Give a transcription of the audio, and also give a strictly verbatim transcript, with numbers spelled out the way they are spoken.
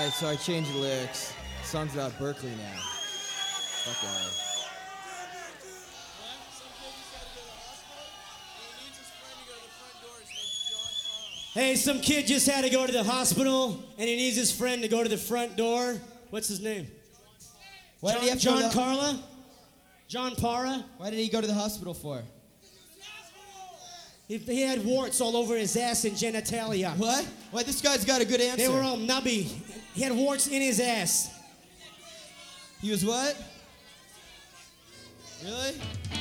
Alright, so I changed the lyrics. The song's about Berkeley now. Fuck off. Hey, some kid just had to go to the hospital, and he needs his friend to go to the front door. What's his name? Why John, did he have to John go to the- Carla? John Para? Why did he go to the hospital for? He, he had warts all over his ass and genitalia. What? Why, this guy's got a good answer. They were all nubby. He had warts in his ass. He was what? Really?